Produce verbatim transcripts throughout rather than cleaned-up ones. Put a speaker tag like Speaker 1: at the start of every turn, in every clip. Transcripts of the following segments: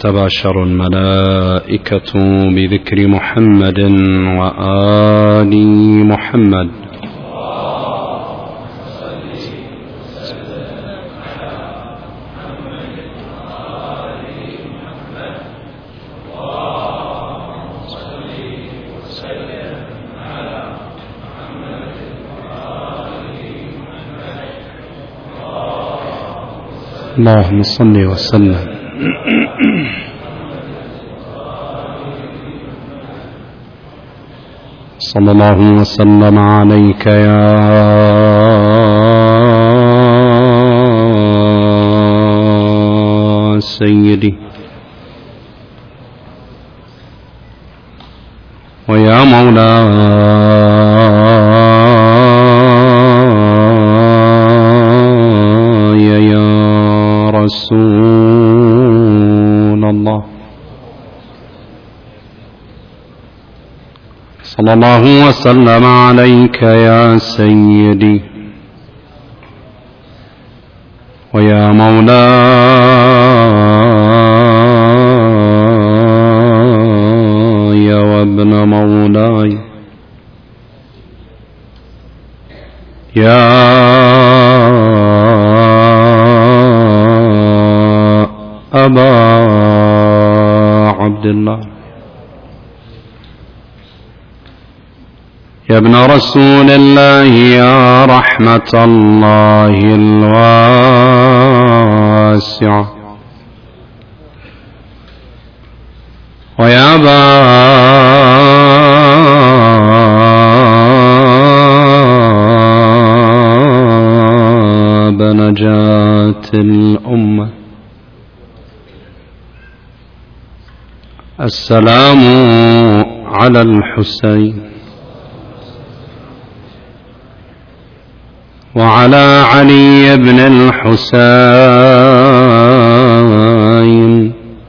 Speaker 1: تتباشر الملائكة بذكر محمد وآل محمد. اللهم صل وسلم. صلى الله وسلم عليك يا سيدي ويا مولاي يا رسول الله. صلى الله وسلم عليك يا سيدي ويا مولاي وابن مولاي يا أبا عبد الله يا ابن رسول الله يا رحمة الله الواسعة ويا باب نجاة الأمة. السلام على الحسين وعلى علي بن الحسين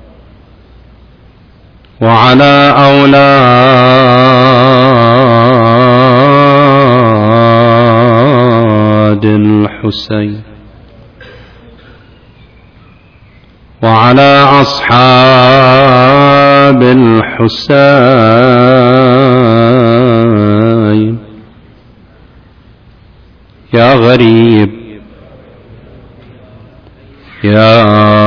Speaker 1: وعلى أولاد الحسين وعلى أصحاب الحسين. يا غريب يا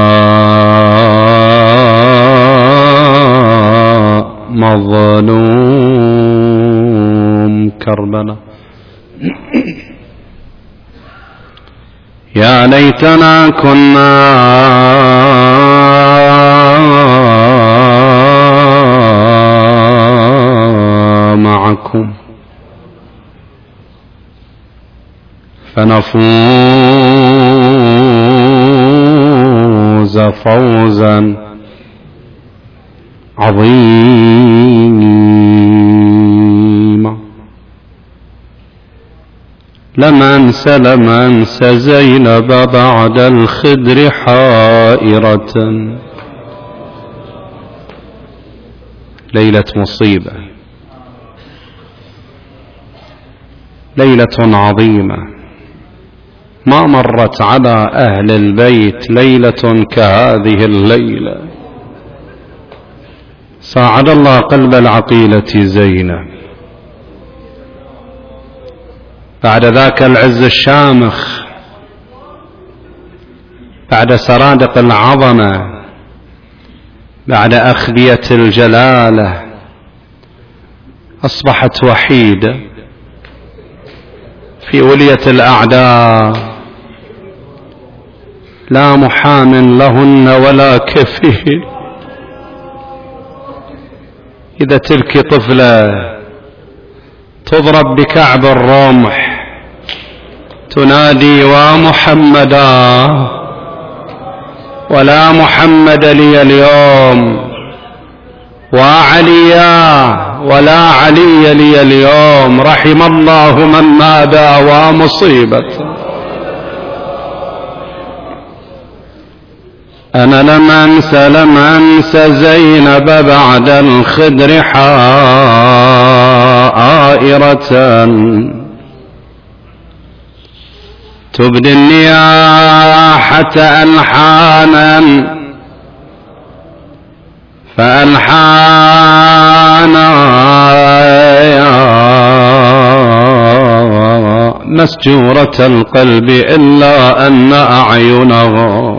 Speaker 1: مظلوم كربلاء يا ليتنا كنا معكم فنفوز فوزا عظيما. لم أنس لم أنس زينب بعد الخدر حائرة. ليلة مصيبة، ليلة عظيمة، ما مرت على أهل البيت ليلة كهذه الليلة. ساعد الله قلب العقيلة زينب بعد ذاك العز الشامخ، بعد سرادق العظمة، بعد أخذية الجلالة، أصبحت وحيدة في ولية الأعداء، لا محام لهن ولا كفيل. إذا تلك طفلة تضرب بكعب الرمح تنادي ومحمدا، ولا محمد لي اليوم، وعليا ولا علي لي اليوم، رحم الله من نادى ومصيبة. أنا لم أنس لم أنس زينب بعد الخدر حائرة تبدي النياحة ألحانا فألحانا مسجورة القلب إلا أن أعينه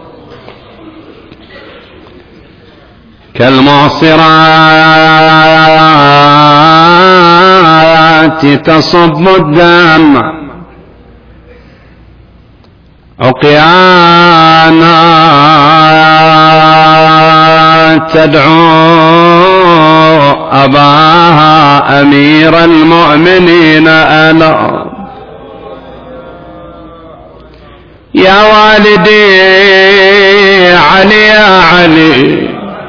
Speaker 1: كالمعصرات تصب الدم عقيانا تدعو أباها أمير المؤمنين أنا يا والدي علي يا علي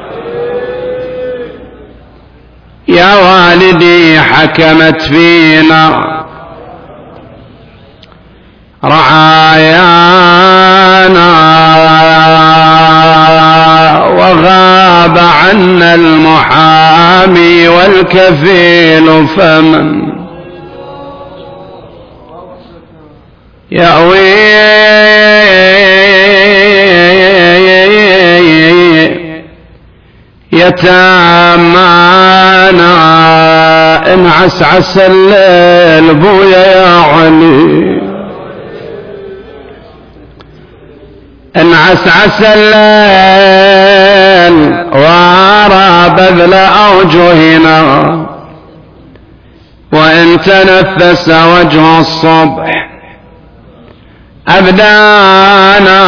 Speaker 1: يا والدي حكمت فينا رعايانا وغاب عنا المحامي والكفيل فمن يأوي يتامانا إن عسعس الليل بويا يا علي إن عسعس الليل وارى بذل أوجهنا وإن تنفس وجه الصبح أبدانا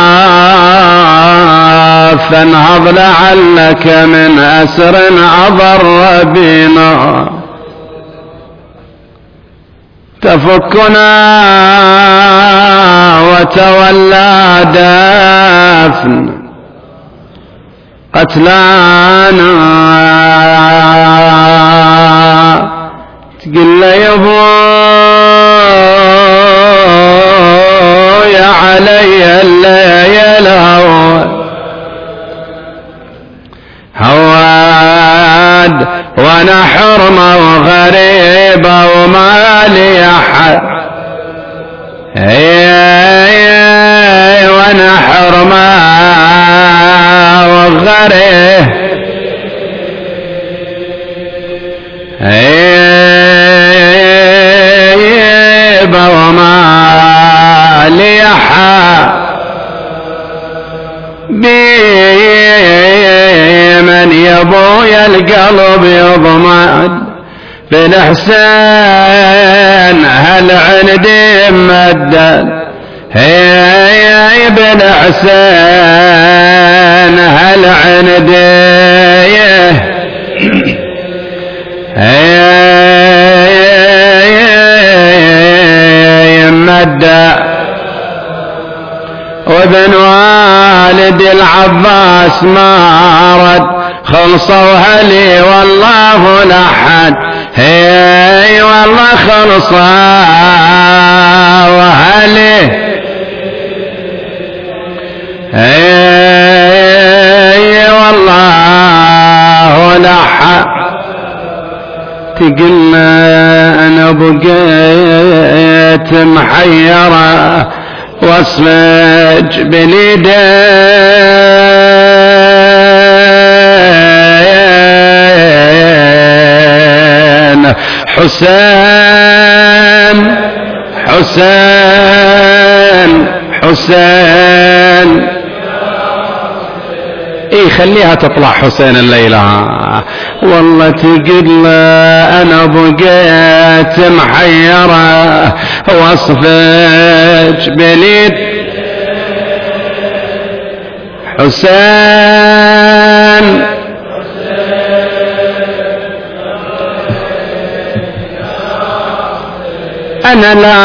Speaker 1: فانهض لعلك من أسر أضر بنا تفكنا وتولى دافن قتلانا تقل يبو يا علي الليل هواد هواد وانا حرمة وغريبة وما لي احد وانا حرمة وغريبة وما لي احد بمن يبويا القلب يضمن بالحسين هل عندي مدد هي بالحسين هل عندي هي مدد وابن والد العباس ما رد خلصوها لي والله لحد هي والله خلصها وهلي هي والله لحد تقلنا انا بقيت محيرة واصفج باليدين حسين حسين حسين اي خليها تطلع حسين الليلة والله تقول انا بقيت محيرة واصفج بليد حسين انا لا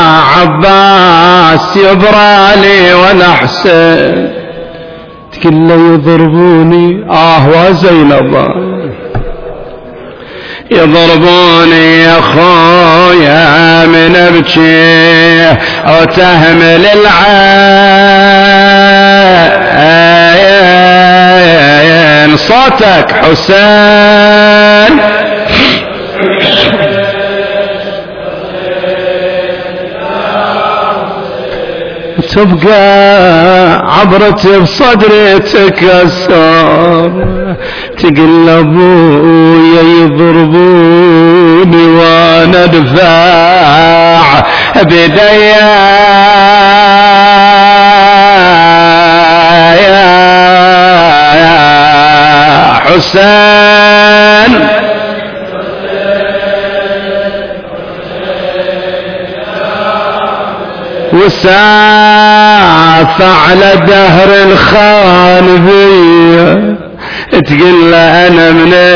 Speaker 1: عباس يبرالي ولا حسين كله يضربوني اه وزينب يضربوني يا خويا من ابكي او تهمل العين صوتك حسين تبقى عبرتي بصدري تكسر تقل أبويا يضربوني وانا ادفع بديا يا حسين وساف على دهر الخان بيا تقول له انا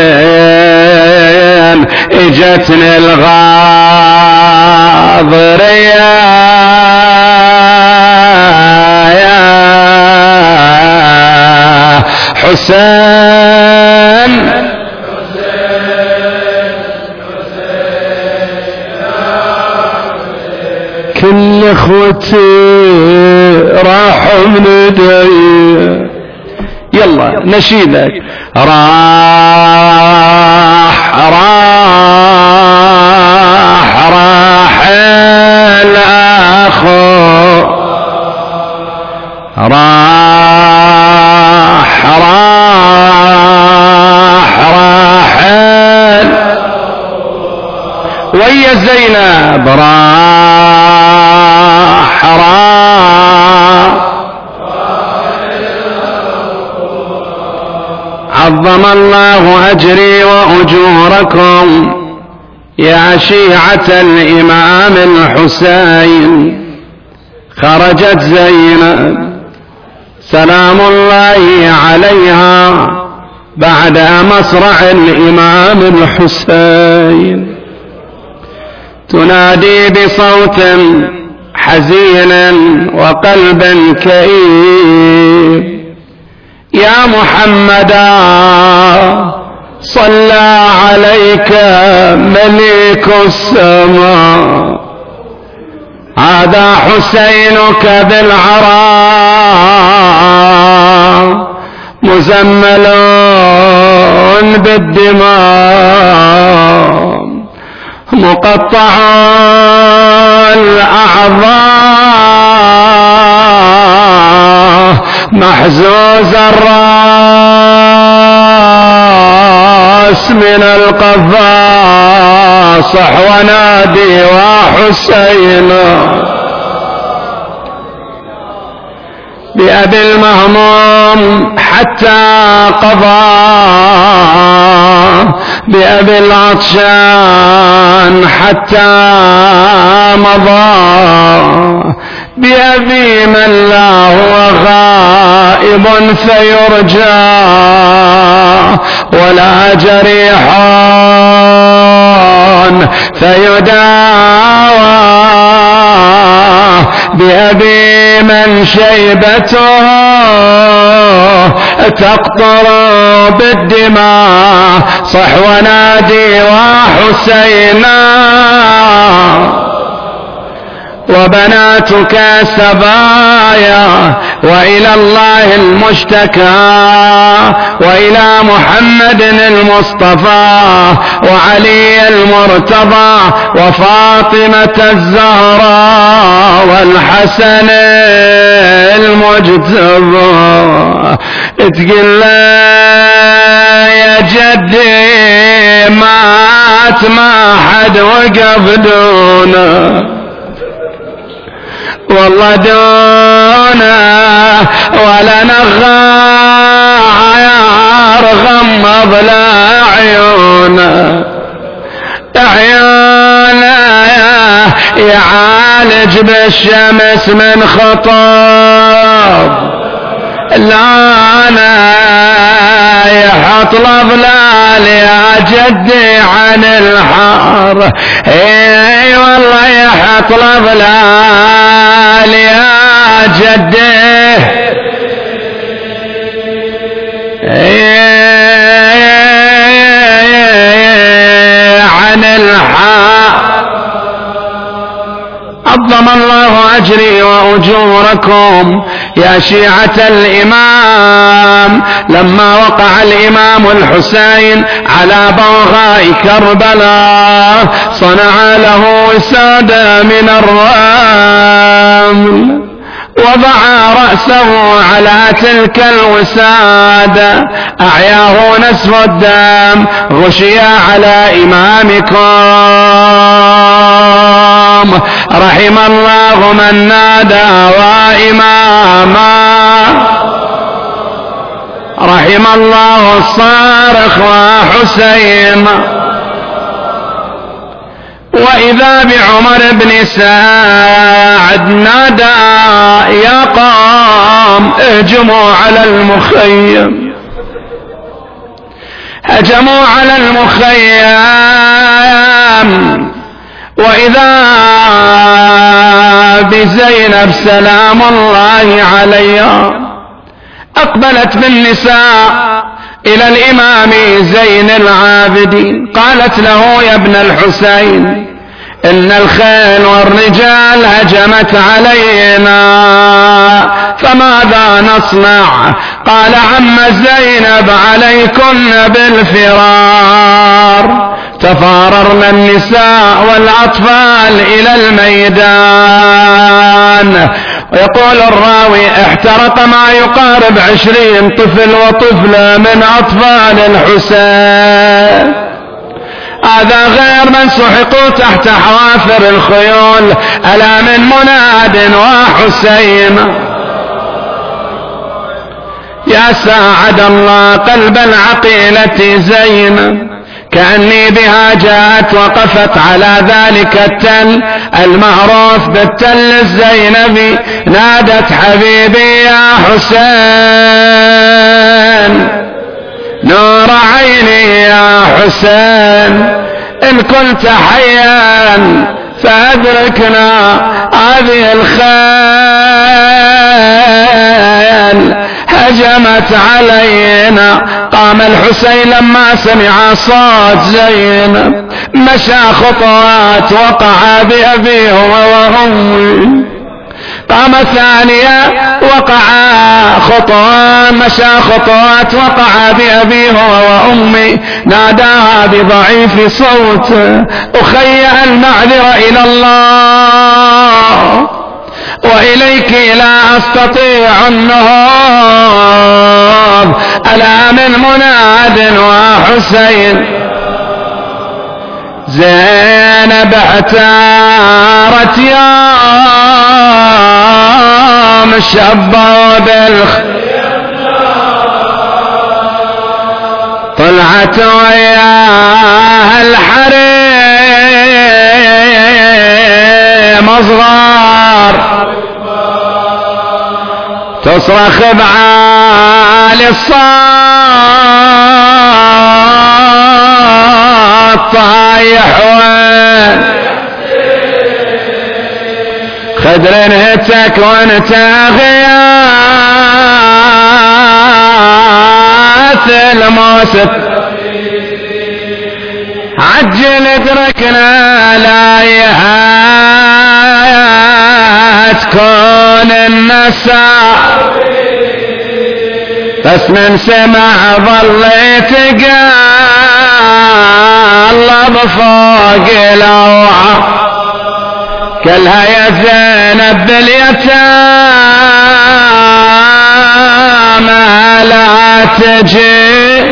Speaker 1: منين اجتني الغاضرية يا حسين كل اخوتي راحوا من ايدي يلا نشيدك راح راح راح الاخو راح راح راح ويا زينب راح راح عظم الله أجري وأجوركم يا شيعة الإمام الحسين خرجت زينب سلام الله عليها بعد مصرع الإمام الحسين تنادي بصوت حزين وقلب كئيب يا محمدا صلى عليك ملك السماء هذا حسينك بالعراء مزمل بالدماء مقطع الأعضاء محزوز الراس من القفاص ونادي وحسين بأبي المهموم حتى قضى بأبي العطشان حتى مضى بأبي من لا هو غائب فيرجى ولا جريح فيداوى بأبي من شيبته تقطر بالدماء صح ونادي وحسينا وبناتك سبايا وإلى الله المشتكى وإلى محمد المصطفى وعلي المرتضى وفاطمة الزهراء والحسن المجتبى تقول يا جدي مات ما حد وقف دونه والله دونا ولا نغار غمض لا عيونا عيونا يعالج بالشمس من خطاب لانا يحط الأضلال يا جدي عن الحار اي والله يحط الأضلال يا جدي عن الحار عظم الله أجري وأجوركم يا شيعة الإمام لما وقع الإمام الحسين على بوغاء كربلاء صنع له وسادة من الرمل وضع رأسه على تلك الوسادة أعياه نسف الدم غشي على إمامكم رحم الله من نادى وإماما رحم الله الصارخ وحسين. وإذا بعمر بن سعد نادى يا قوم اهجموا على المخيم هجموا على المخيم. وإذا بزينب سلام الله عليها أقبلت بالنساء إلى الإمام زين العابدين قالت له يا ابن الحسين إن الخيل والرجال هجمت علينا فماذا نصنع؟ قال عم زينب عليكن بالفرار. تفاررن النساء والأطفال إلى الميدان. ويقول الراوي احترق ما يقارب عشرين طفل وطفلة من أطفال الحسين. هذا غير من سحقوا تحت حوافر الخيول ألا من مناد وحسين. يا ساعد الله قلب العقيلة زينب كأني بها جاءت وقفت على ذلك التل المعروف بالتل الزينبي نادت حبيبي يا حسين نور عيني يا حسين إن كنت حيا فأدركنا هذه الخيل هجمت علينا. قام الحسين لما سمع صوت زينب مشى خطوات وقع بأبيه وأمي. قام ثانية وقع خطوات مشى خطوات وقع بأبيه وأمي ناداها بضعيف صوت أخي المعذرة إلى الله وإليك لا أستطيع النهوض ألا من مناد وحسين. زينب اعتارت يوم الشبه بالخير طلعت وياها الحريم أصغار تصرخ بعالي الصوت طايح وين خدر انهتك وانت غياث الموسف عجل ادركنا لا تكون النساء بس من سمع ظليت قلب فوق لوعة كلها يا زينب باليتامى لا تجي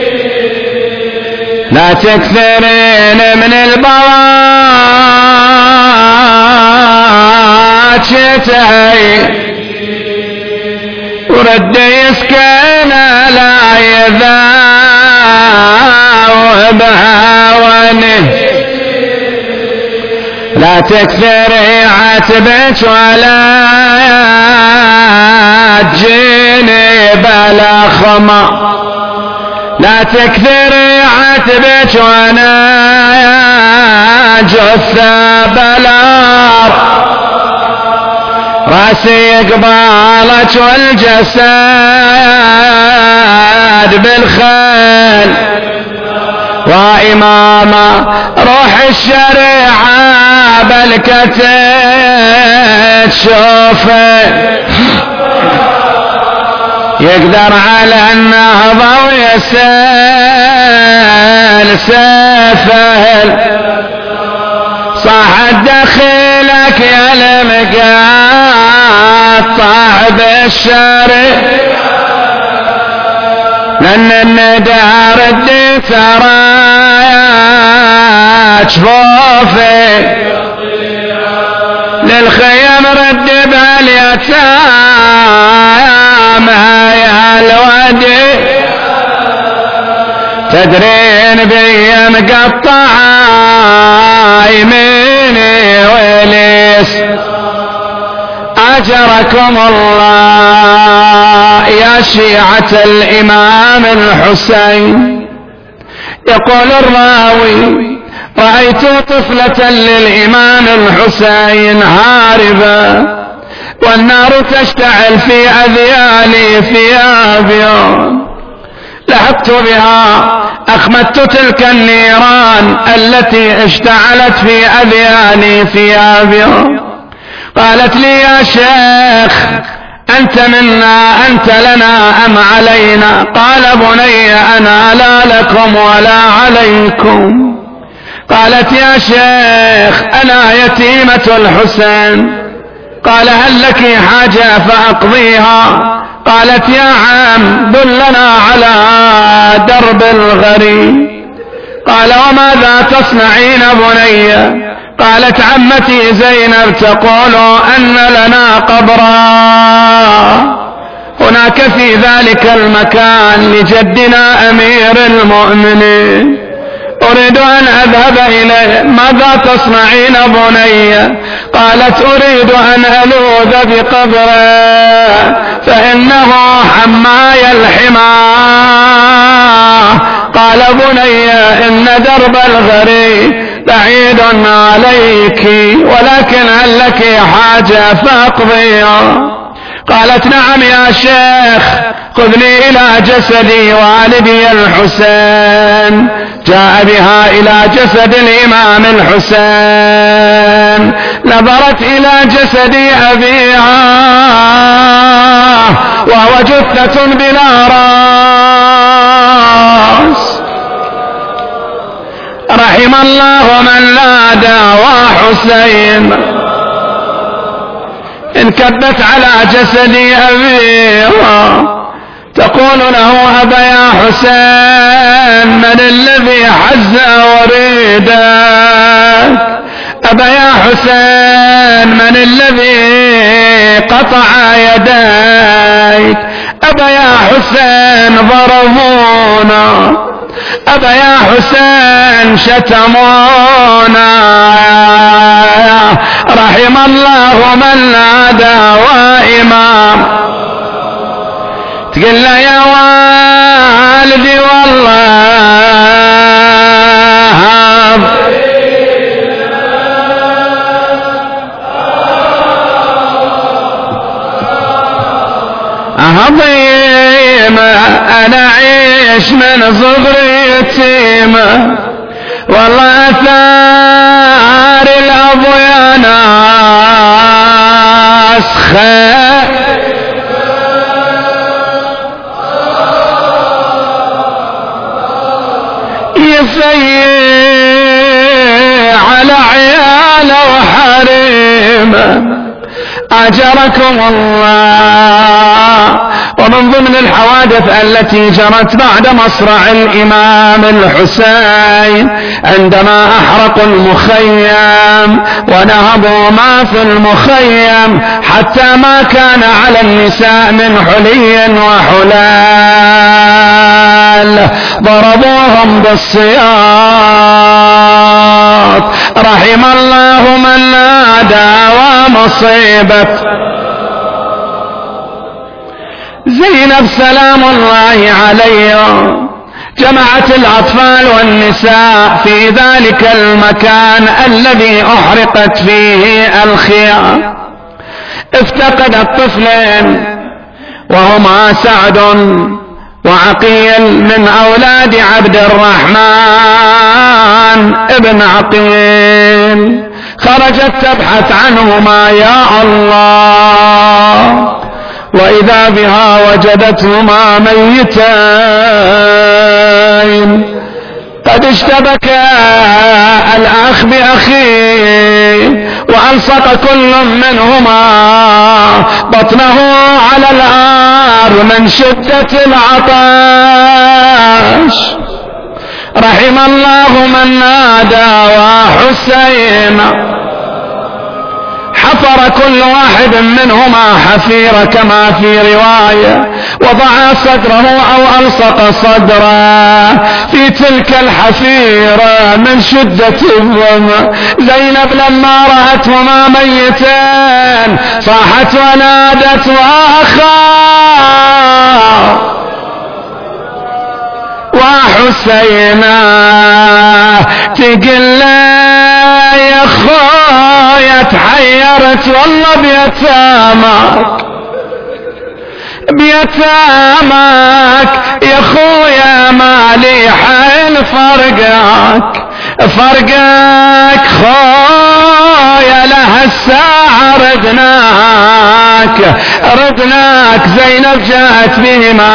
Speaker 1: لا تكثرين من البواجتهي ورد يسكن لا يذاوبها ونه لا تكثري عتبك ولا تجيني بلا خمر لا تكثري عتبك وانا جثة بلار راسي قبالك والجسد بالخيل وإماما روح الشريعة بالكتف تشوفه يقدر على النهضة ويسال سفل صاح دخيلك يا المقاطع الشارع لأن الندى ردي ثرايا جفوفي للخيم ردي باليتامى يا الودي تدرين بي مقطعة يميني وليس أجركم الله يا شيعة الإمام الحسين. يقول الراوي رأيت طفلة للإمام الحسين هاربة والنار تشتعل في أذيالي ثيابي لحقت بها أخمدت تلك النيران التي اشتعلت في أذيالي ثيابي. قالت لي يا شيخ أنت منا أنت لنا أم علينا؟ قال بني أنا لا لكم ولا عليكم. قالت يا شيخ أنا يتيمة الحسين. قال هل لك حاجة فأقضيها؟ قالت يا عم دلنا على درب الغريب. قال وماذا تصنعين بني؟ قالت عمتي زينب تقول أن لنا قبرا هناك في ذلك المكان لجدنا أمير المؤمنين أريد أن أذهب إليه. ماذا تصنعين بني؟ قالت أريد أن ألوذ بقبره فإنه حماي الحماه. قال بني إن درب الغريب بعيد عليك ولكن هل لك حاجة فأقضيها؟ قالت نعم يا شيخ خذني إلى جسدي والدي الحسين. جاء بها إلى جسد الإمام الحسين نظرت إلى جسد أبيها وهو جثة بلا رأس. رحم الله من لا داوى حسين. انكبت على جسد أبيها تقول له أبا يا حسين من الذي حز وريدك؟ أبا يا حسين من الذي قطع يديك؟ أبا يا حسين ضربونا. أبا يا حسين شتمونا. رحم الله من نادى وإمام. تقول له يا والدي والله عظيمة أنا عيش من صغري يتيمة والله أثار الأب يا ناس خير يسيء على عياله وحريمه. أجركم الله. ومن ضمن الحوادث التي جرت بعد مصرع الإمام الحسين عندما أحرقوا المخيم ونهبوا ما في المخيم حتى ما كان على النساء من حلي وحلال ضربوهم بالسياط. رحم الله من نادى ومصيبة زينب سلام الله عليها. جمعت الأطفال والنساء في ذلك المكان الذي أحرقت فيه الخيام. افتقدت طفلين وهما سعد وعقيل من أولاد عبد الرحمن ابن عقيل. خرجت تبحث عنهما يا الله وإذا بها وجدتهما ميتين. قد اشتبك الأخ بأخيه ألصق كل منهما بطنه على الآر من شدة العطش. رحم الله من نادى وحسين، حفر كل واحد منهما حفيرة كما في رواية، وضع صدره أو ألصق صدره في تلك الحفيرة من شدة الظمأ. زينب لما رأتهما ميتان صاحت ونادت وأخا وحسينا تقل يا خويا تحيرت والله بيتامك بيتامك يا خويا مالي حيل فرقك فرقك خويا لها الساعة ردناك ردناك. زينب جاءت بهما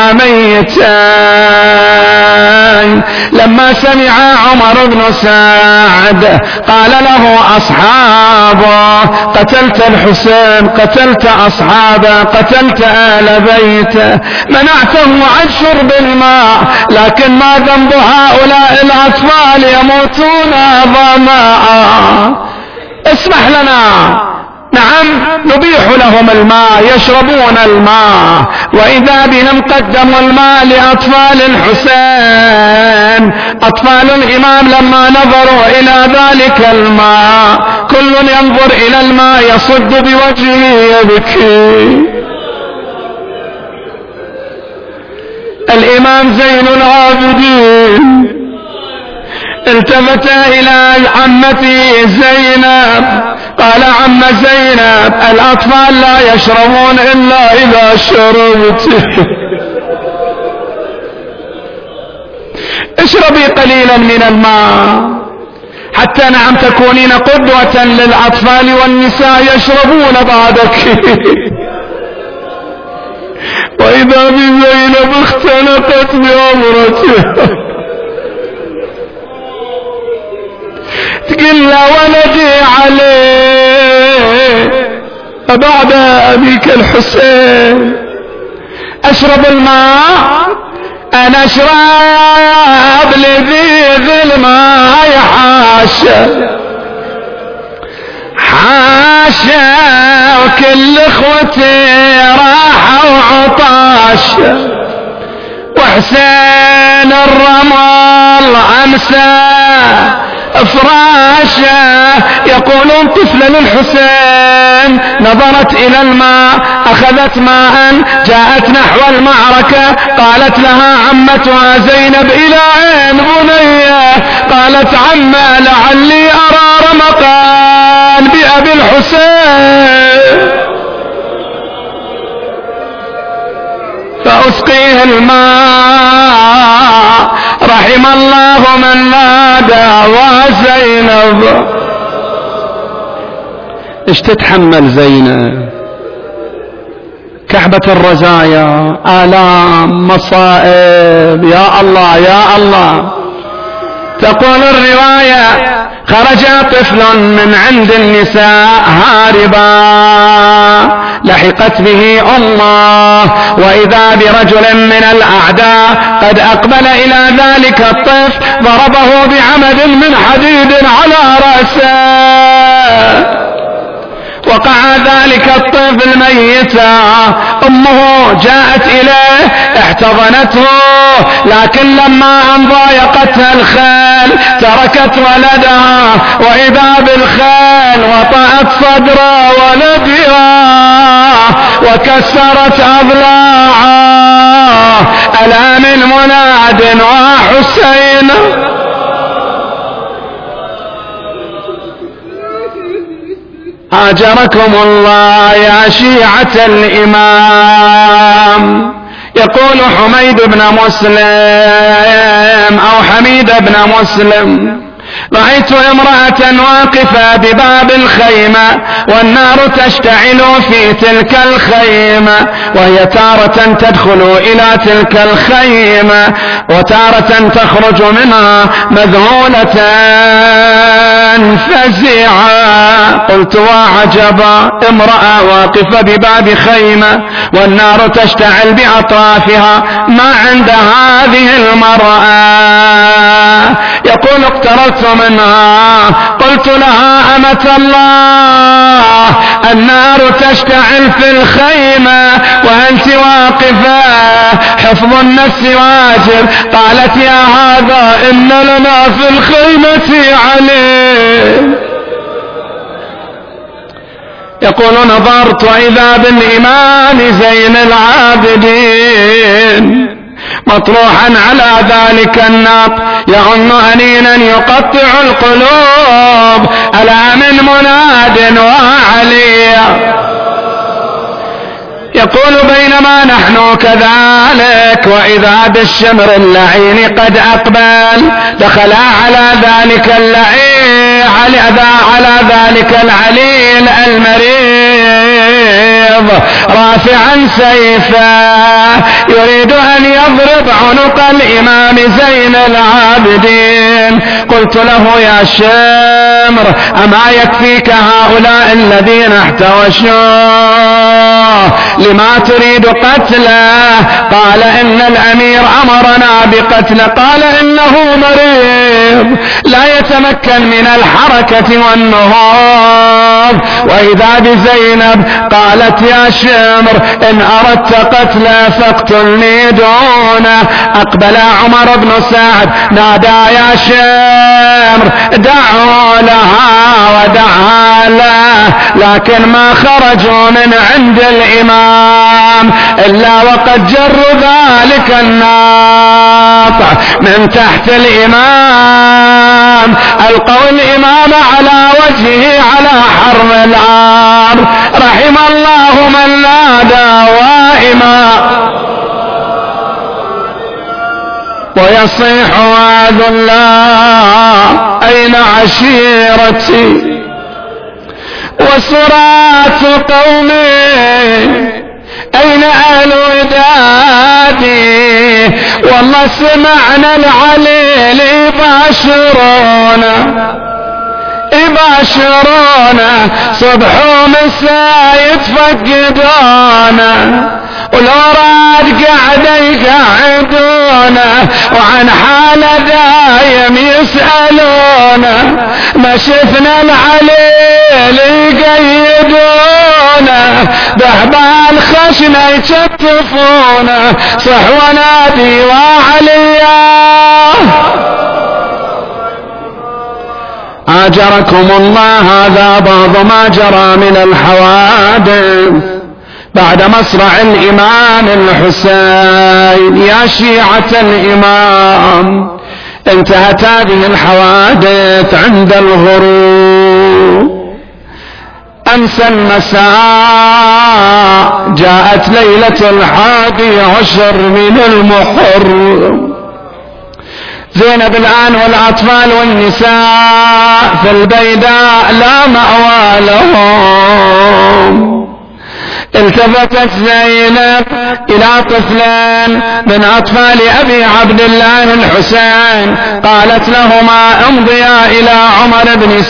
Speaker 1: ميتان. لما سمع عمر بن سعد قال له أصحابه قتلت الحسين قتلت أصحابه قتلت آل بيته منعتهم عن شرب الماء، لكن ما ذنب هؤلاء الأطفال يموتون ظمأ؟ اسمح لنا. نعم نبيح لهم الماء يشربون الماء، وإذا بهم قدموا الماء لأطفال الحسين. أطفال الإمام لما نظروا إلى ذلك الماء كل ينظر إلى الماء يصد بوجهه يبكي. الإمام زين العابدين التفت إلى عمته زينب قال عم زينب الأطفال لا يشربون إلا إذا شربت. اشربي قليلا من الماء حتى نعم تكونين قدوة للأطفال والنساء يشربون بعدك. وإذا بزينب اختنقت بأمرته تقول له ولدي عليه بعد أبيك الحسين أشرب الماء أنا أشرب لذيذ الماء حاشا حاشا وكل اخوتي راحوا وعطاشا وحسين الرمل أمسى فراشه. يقولون طفلة للحسين نظرت إلى الماء أخذت ماء جاءت نحو المعركة قالت لها عمتها زينب إلى أين بنية؟ قالت عمة لعلي أرى رمقا بأبي الحسين فأسقيه الماء. رحم الله من نادى وزينب. ايش تتحمل زينب؟ كعبة الرزايا آلام مصائب يا الله يا الله. تقول الرواية خرج طفل من عند النساء هاربا لحقت به أمه وإذا برجل من الأعداء قد أقبل إلى ذلك الطفل ضربه بعمد من حديد على رأسه وقع ذلك الطفل ميتا. أمه جاءت إليه احتضنته لكن لما أن ضايقتها الخيل تركت ولدها وإذا بالخيل وطأت صدر ولدها وكسرت أضلاعه. ألا من مناد وحسين هاجركم الله يا شيعة الإمام. يقول حميد بن مسلم أو حميد بن مسلم رأيت امرأة واقفة بباب الخيمة والنار تشتعل في تلك الخيمة وهي تارة تدخل إلى تلك الخيمة وتارة تخرج منها مذهولة فزعة. قلت قلت وعجبا، امرأة واقفة بباب خيمة والنار تشتعل بأطرافها، ما عند هذه المرأة؟ يقول اقتربت منها قلت لها أمة الله، النار تشتعل في الخيمة وأنت واقفة، حفظ النفس واجب. قالت يا هذا إن لنا في الخيمة عليه. يقول نظرت وإذا بالإمام زين العابدين مطروحا على ذلك الناق يعن أنينا يقطع القلوب، ألا من مناد وعليا. يقول بينما نحن كذلك وإذا بالشمر اللعين قد أقبل، دخل على ذلك اللعين على ذلك العليل المريض رافعا سيفا يريد أن يضرب عنق الإمام زين العابدين. قلت له يا شمر أما يكفيك هؤلاء الذين احتوشوه، لما تريد قتله؟ قال إن الأمير أمرنا بقتله. قال إنه مريض لا يتمكن من الحركة والنهوض. وإذا بزينب قالت يا شمر إن أردت قتله فاقتلني دونه. أقبل عمر بن سعد نادى يا شمر دعوا لها ودعها له، لكن ما خرجوا من عند الإمام إلا وقد جروا ذلك الناقع من تحت الإمام، ألقوا الإمام على وجهه على حرم العار. رحم الله من نادى وائما ويصيح واذ الله أين عشيرتي وسرات قومي أين أهل ودادي؟ والله سمعنا العليل يباشرونا يباشرونا صبح ومساء يتفقدونا، والأوراد قاعدة يقعدونا وعن حالة دايم يسألونا، ما شفنا العليل يقيدونا بحبال خشنا يشتفونا، صح ونادي وعليا. آجركم الله، هذا بعض ما جرى من الحوادث بعد مصرع الإمام الحسين. يا شيعة الإمام، انتهت هذه الحوادث عند الغروب. أمس المساء جاءت ليلة الحادي عشر من المحرم. زينب الآن والأطفال والنساء في البيداء لا مأوى لهم. التفتت زينب إلى طفلين من أطفال أبي عبد الله الحسين، قالت لهما امضيا إلى عمر بن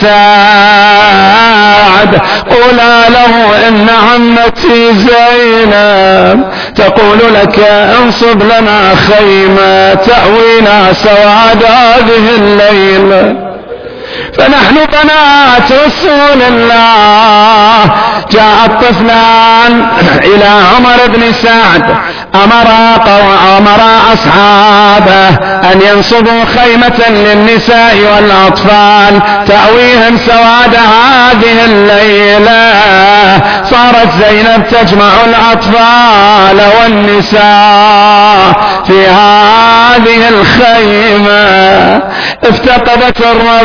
Speaker 1: سعد قولا له إن عمتي زينب تقول لك انصب لنا خيمة تأوينا سواد هذه الليلة، فنحن بنات رسول الله. جاء الطفلان إلى عمر بن سعد، أمر أمر أصحابه أن ينصبوا خيمة للنساء والأطفال تأويهم سواد هذه الليلة. صارت زينب تجمع الأطفال والنساء في هذه الخيمة. افتقدت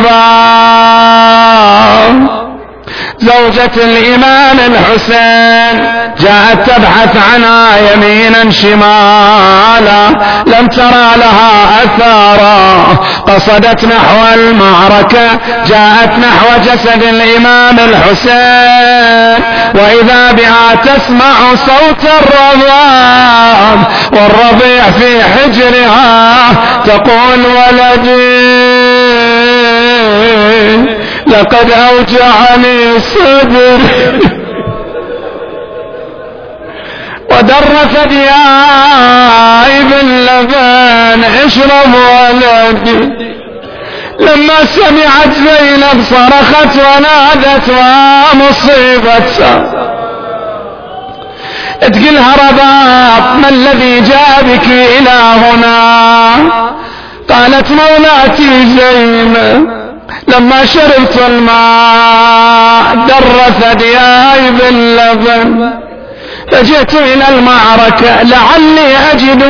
Speaker 1: الرباب زوجة الإمام الحسين، جاءت تبحث عنها يمينا شمالا، لم ترى لها أثارا. قصدت نحو المعركة، جاءت نحو جسد الإمام الحسين، وإذا بها تسمع صوت الرضاع والرضيع في حجرها، تقول ولدي لقد أوجعني صدري ودر ثدياي باللبن اشرب ولدي. لما سمعت زينب صرخت ونادت ومصيبتها، تقلها رباب ما الذي جاء بك إلى هنا؟ قالت مولاتي زينب لما شربت الماء در ثدياي باللبن فجئت إلى المعركة لعلي أجد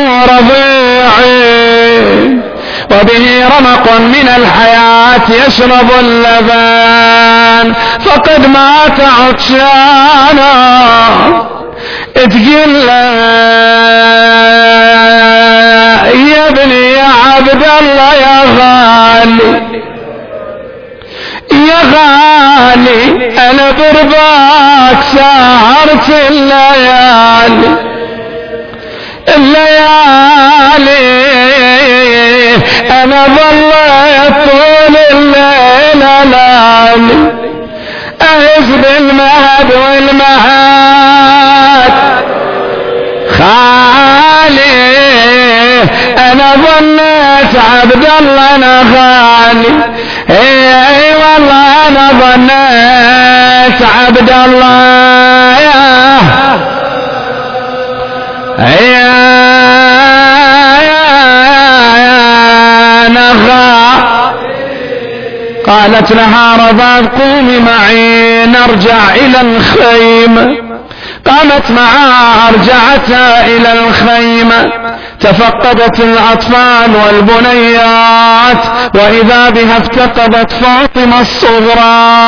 Speaker 1: رضيعي وبه رمق من الحياة يشرب اللبن فقد مات عطشانا. تقول يا ابني يا عبد الله يا غالي يا غالي أنا برباك سهرت الليالي الليالي أنا ظليت طول الليل لالي أهز بالمهد والمهد خالي أنا ظنيت عبد الله أنا غالي اي والله انا ظنيت عبد الله يا يا نغا. قالت لها رباب قومي معي نرجع الى الخيمة. قامت معها رجعتها الى الخيمة تفقدت الأطفال والبنيات وإذا بها افتقدت فاطمة الصغرى.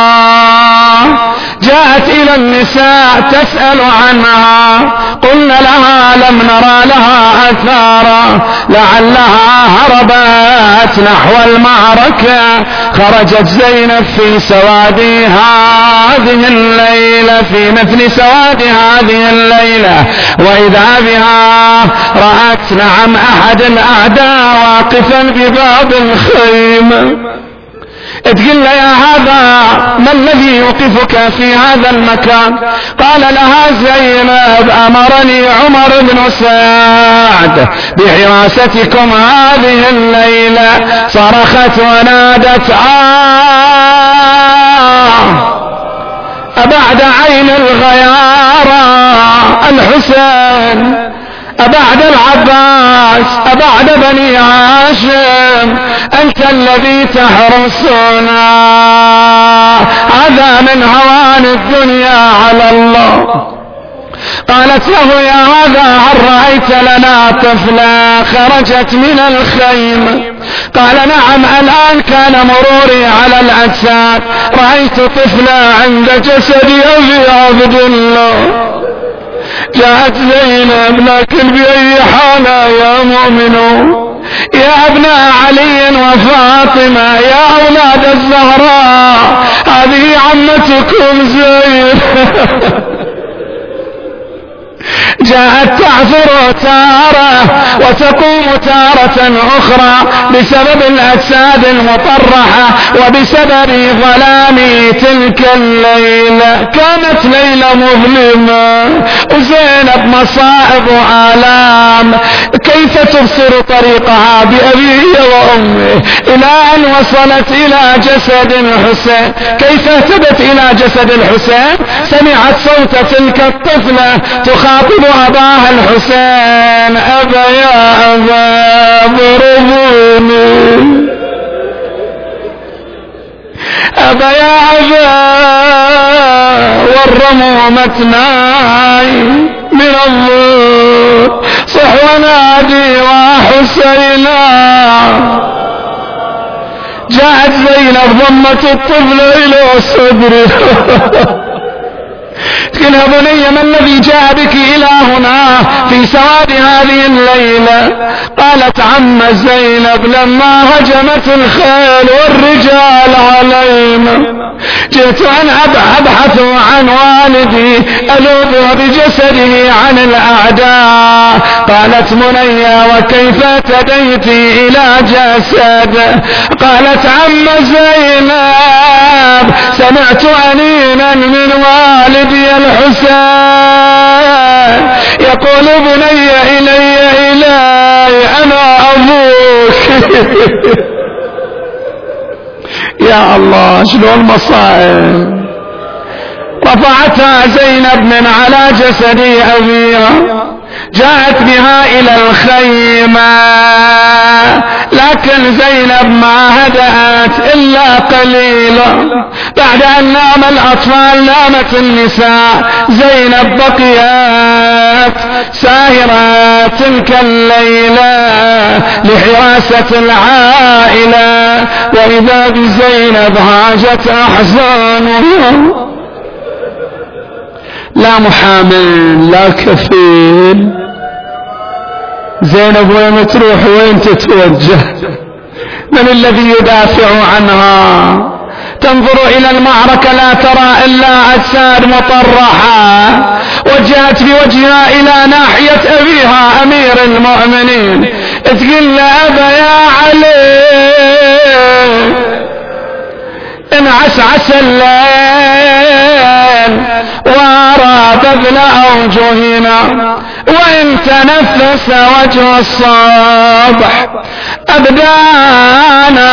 Speaker 1: جاءت إلى النساء تسأل عنها قلنا لها لم نرى لها أثارا لعلها هربت نحو المعركة. خرجت زينب في سواد هذه الليلة في مثل سواد هذه الليلة وإذا بها رأت نعم أحد الأعداء واقفا بباب الخيمة. تقول له يا هذا ما الذي يوقفك في هذا المكان؟ قال لها زينب أمرني عمر بن سعد بحراستكم هذه الليلة. صرخت ونادت آه أبعد عين الغيارى الحسين أبعد العباس أبعد بني هاشم أنت الذي تحرسنا. هذا من هوان الدنيا على الله. قالت له يا هذا هل رأيت لنا طفلا خرجت من الخيمة؟ قال نعم الآن كان مروري على الأجساد رأيت طفلا عند جسد أبي عبد الله. جاءت زينب لكن بأي حالة يا مؤمنون يا ابناء علي وفاطمة يا أولاد الزهراء هذه عمتكم زينب. جاءت تعثر تارة وتقوم تارة أخرى بسبب الأجساد المطرحة وبسبب ظلام تلك الليلة. كانت ليلة مظلمة وزينب مصائب وآلام. كيف تبصر طريقها بأبيه وأمه إلى أن وصلت إلى جسد الحسين؟ كيف اهتدت إلى جسد الحسين؟ سمعت صوت تلك الطفلة تخاطب أباها الحسين أبا يا أبا ضربوني أبا يا أبا والرموا متناي من الظل صح ونادي وحسينا. جاءت زينب ضمت الطفل إلى صدره. تقول يا بني ما الذي جاء بك إلى هنا في سواد هذه الليلة؟ قالت عم زينب لما هجمت الخيل والرجال علينا جئت أن أبحث عن والدي ألوذ بجسده عن الأعداء. قالت منيا وكيف اهتديت إلى جسد؟ قالت عم زينب سمعت أنينا من والدي الحسين يقول بني إلي إلي أنا أبوك. يا الله شلون مصائب. رفعتها زينب من على جسد أبيها، جاءت بها إلى الخيمة، لكن زينب ما هدأت إلا قليلا. بعد أن نام الأطفال نامت النساء، زينب بقيت ساهرة تلك الليلة لحراسة العائلة، وإذا بزينب هاجت أحزانها، لا محامل لا كفيل. زينب وين تروح وين تتوجه؟ من الذي يدافع عنها؟ تنظر إلى المعركة لا ترى إلا أجساد مطرحة، وجهت بوجهها إلى ناحية أبيها أمير المؤمنين، تقول له أبا يا علي إن عسعس الليل وارى بذل أوجهنا، وإن تنفس وجه الصبح أبدانا،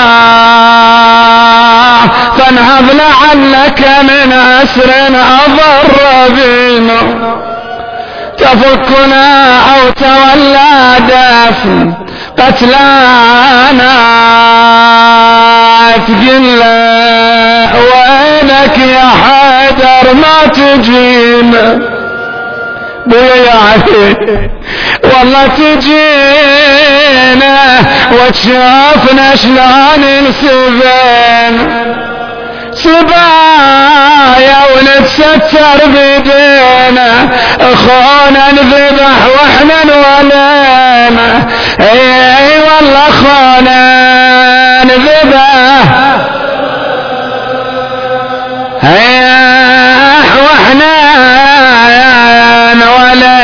Speaker 1: فانهض لعلك من أسر أضر بنا، تفكنا أو تولى دفن قتلانا. تقل وينك يا حيدر ما تجينا؟ بويا يا علي والله تجينا وتشوفنا شلون نسبن سبايا ونتستر بدينا، اخونا نذبح واحنا نولينا. اي والله اخونا نذبح واحنا نولي.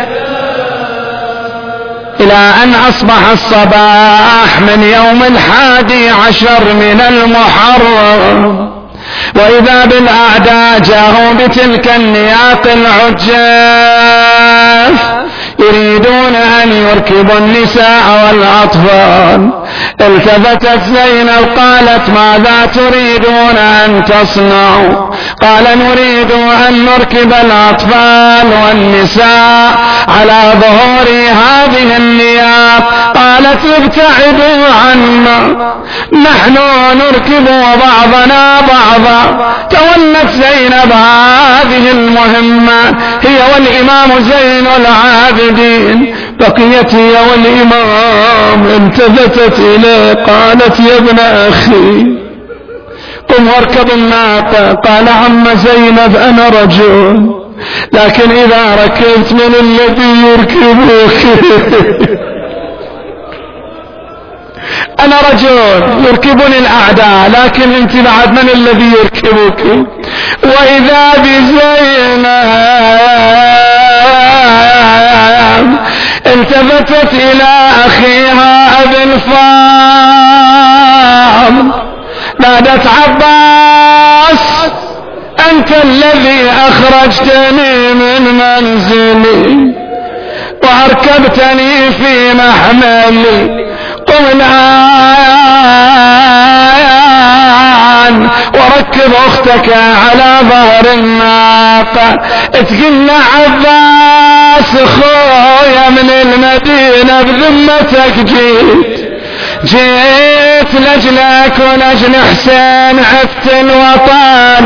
Speaker 1: إلى أن أصبح الصباح من يوم الحادي عشر من المحرم، وإذا بالأعداء جاءوا بتلك النياق العجاف يريدون أن يركبوا النساء والأطفال. التفتت زينب قالت ماذا تريدون أن تصنعوا؟ قال نريد أن نركب الأطفال والنساء على ظهور هذه النياق. قالت ابتعدوا عنا نحن نركب بعضنا بعضا. تولت زينب هذه المهمة هي والإمام زين العابدين، بقيت هي والإمام. التفتت إليه قالت يا ابن أخي قم واركب الناقة. قال عم زينب أنا رجل، لكن إذا ركبت من الذي يركبك؟ أنا رجل يركبني الأعداء، لكن أنت بعد من الذي يركبك؟ وإذا بزينب التفتت إلى أخيها أبي الفاضل نادت عباس أنت الذي أخرجتني من منزلي وأركبتني في محملي، قم الآن وركب أختك على ظهر الناقة. تقول عباس خويا من المدينة بذمتك جيت جيت لجلك ولجل حسين عفت الوطن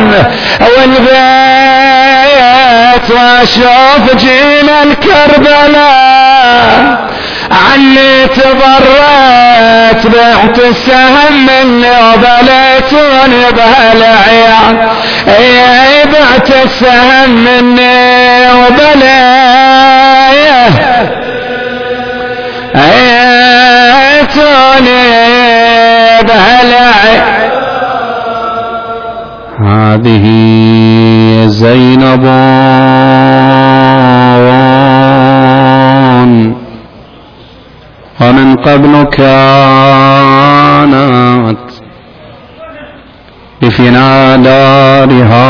Speaker 1: والبيت واشوف جينا الكربلاء، عني تضريت بعت السهم مني وبليتوني بهالعيال. اي بعت السهم مني وبليت عيتوني بهالعيال. هذه زينب ومن قبل كانت بفناء دارها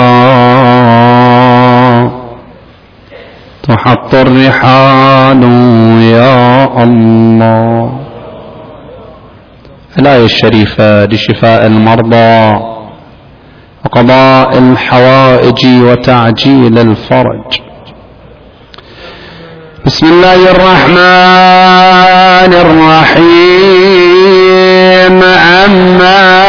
Speaker 1: تحط الرحال يا الله. الآية الشريفة لشفاء المرضى وقضاء الحوائج وتعجيل الفرج. بسم الله الرحمن الرحيم. أما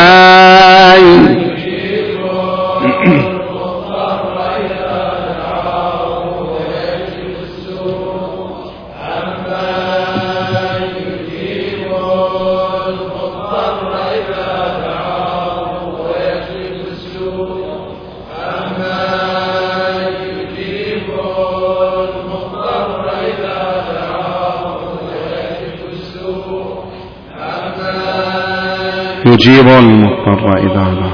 Speaker 1: يجيب المضطر إذا دعاه.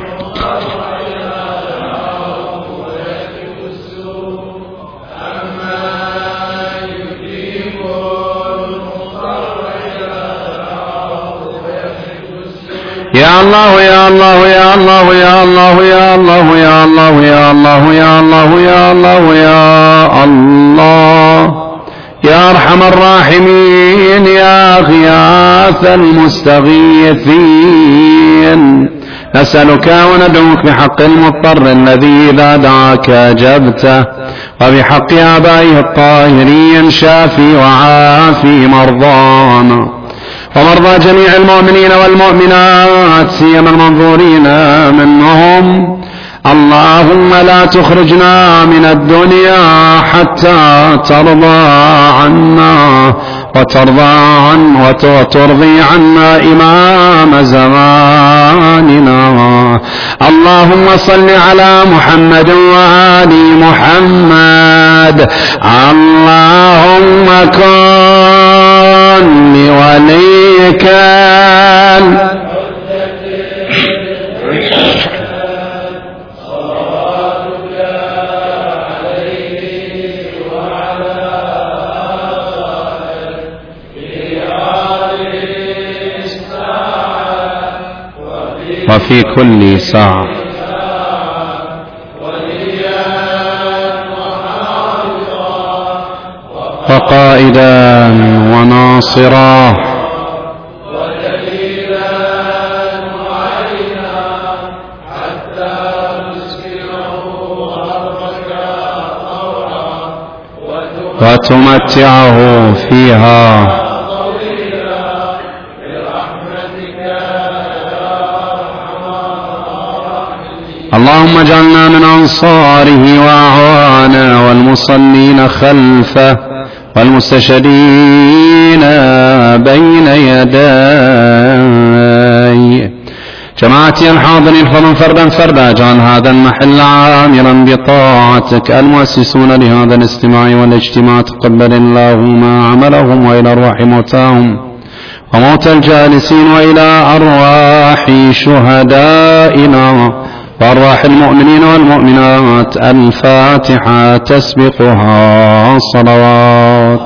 Speaker 1: يا الله يا الله يا الله يا الله يا الله يا الله يا الله يا الله يا الله يا الله يا أرحم الراحمين يا غياث المستغيثين، نسألك وندعوك بحق المضطر الذي إذا دعاك أجبته، وبحق آبائه الطاهرين شافي وعافي مرضانا ومرضى جميع المؤمنين والمؤمنات سيما المنظورين منهم. اللهم لا تخرجنا من الدنيا حتى ترضى عنا وترضى عن وترضي عنا إمام زماننا. اللهم صل على محمد وآل محمد. اللهم كن لوليك وفي كل ساعة وقائدا وناصرا وتمتعه فيها اللهم اجعلنا من أنصاره وأعوانه والمصلين خلفه والمستشهدين بين يديه. جماعتي الحاضرين فضلا فردا فردا اجعل هذا المحل عامرا بطاعتك. المؤسسون لهذا الاستماع والاجتماع تقبل اللهم عملهم وإلى أرواح موتاهم وموتى الجالسين وإلى أرواح شهدائنا وأرواح المؤمنين والمؤمنات. الفاتحة تسبقها صلوات.